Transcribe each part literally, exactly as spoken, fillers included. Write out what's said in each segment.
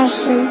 Carson.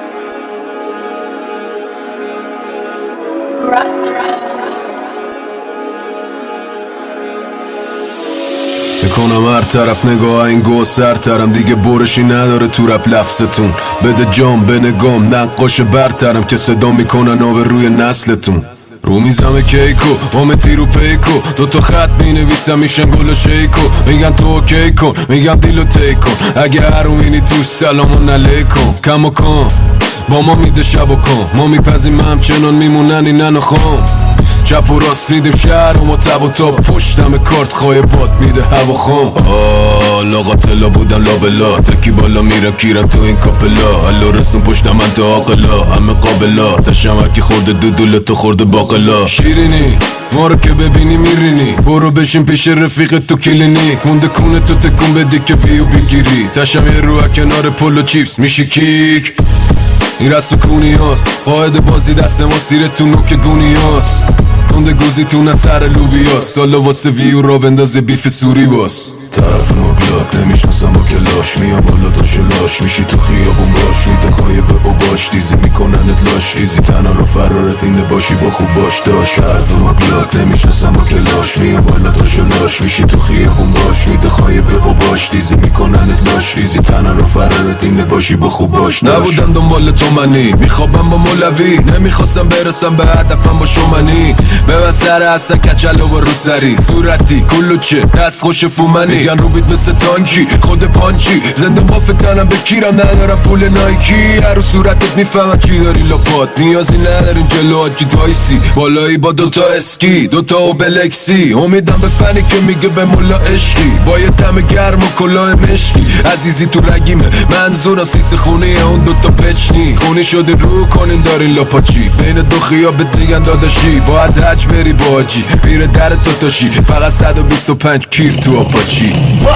میکنم هر طرف نگاه این گوه سرترم، دیگه برشی نداره تو رپ لفظتون. بده جام به نگام نقاش برترم که صدا میکنن آب روی نسلتون. رو میزم کیکو آمتی رو پیکو، دوتا خط می نویسم میشن گل و شیکو. میگن تو اوکی کن میگم دیلو تیک کن، اگه هروینی توش سلامون علیکم. کم و کن با ما میده شب و کن، ما میپزیم همچنان میمونن اینن و خام. چپ و راست میدیم شهر و ما تب و تا پشتم کارت خواهی باد میده هوا خام. آه لاغاتلا بودم لابلا، تکی بالا میرم کیرم تو این کاپلا. الو رسون پشتم من تا آقلا، همه قابلا تشمکی خورده دودول تو خورده باقلا. شیرینی ما رو که ببینی میرینی، برو بشین پیش رفیق تو کلینیک. مونده کونه تو تکون بدی که ویو بگیری، تشم یه رو کنار پلو چیپس میشی کیک. این رست و کونی هاست قاعد بازی دست ما سیره تو نوک گونی هاست. کنده گوزی تو نسر لوبی هاست، سالا واسه ویو را بندازه بیف سوری باز. طرف ما گلاک نمیشناسم با کلاش، میام بالا تا شلاش میشی تو خیابون باش. میده خواهی به او باش دیزی میکننت لاش، ایزی تنها رو فرارت اینه باشی با خوب باش داشت. طرف ما گلاک نمیشناسم با کلاش، میام بالا تا شلاش میشی تو خیابون باش. میده خواهی به او باش دیزی میکننت لاش، ایزی تنها رو فرارت اینه باشی با خوب باش داشت. نبودم دنبال تو منی میخوابم با مولوی، نمیخواستم برسم به هدفم با شومنی. به من سر اصلا کچلو و رو سری صورتی کلوچه دست خوش فومنی. میگن رو بیت مثل تانکی خود پانچی، زنده بافتنم به کیرم ندارم پول نایکی. هر رو صورتت میفهمم چی داری لاپات، نیازی نداریم جلو آجی وایسی بالایی با دوتا اسکی دوتا اوبلکسی. امیدم به فنی که میگه به مولا عشقی، با یه دم گرم و کلاه مشکی. عزیزی تو رگیمه منظورم سیس خونه اون دوتا پچنی. خونی شده رو کنین دارین لاپاچی، بین دو خیابت دیگن داداشی. باید حج بری با آجی میره در تو تاشی، فقط صد و بیست و پنج کیر تو آپاچی.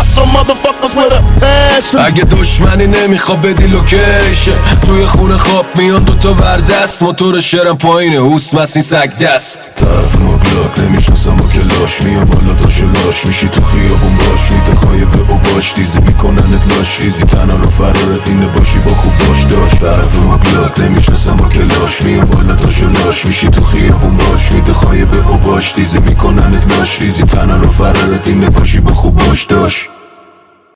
اگه دشمنی نمیخواد بدی لوکیشن، توی خونه خواب میان دوتا وردست. موتور شرم پایینه اوس مسین سگ دست. طرف ما گلاک نمیشناسم با کلاش، میان بالا تا شلاش میشی تو خیابون باش. میده خواهی به او باش دیزی میکننت لاش، ایزی تنها رو فرارت اینه باشی با خوب باش داشت. طرف ما گلاک نمیشناسم با کلاش، میان بالا تا شلاش میشی تو خیابون باش. میده خواهی به او باش دیزی میکننت لاش، ایزی تنها رو فرارت اینه باشی با خوب باش داشت.